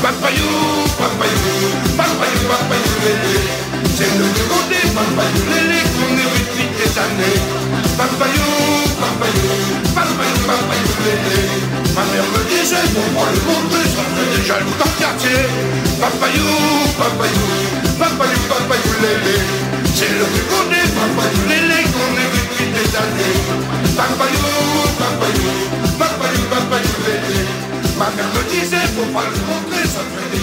Papayou, papayou, papayou, papayou, lélé. C'est le côté papayou, lélé, qu'on est depuis des années. Papayou, papayou, papayou, papayou, lélé. Ma mère me disait, pour moi le monde, ça fait déjà le temps quartier. Papayou, papayou, papayou, papayou, lélé. C'est le côté papayou, lélé, qu'on est depuis des années. Papayou, papayou, papayou, papayou, lélé. Ma mère me disait, faut pas le montrer, ça fait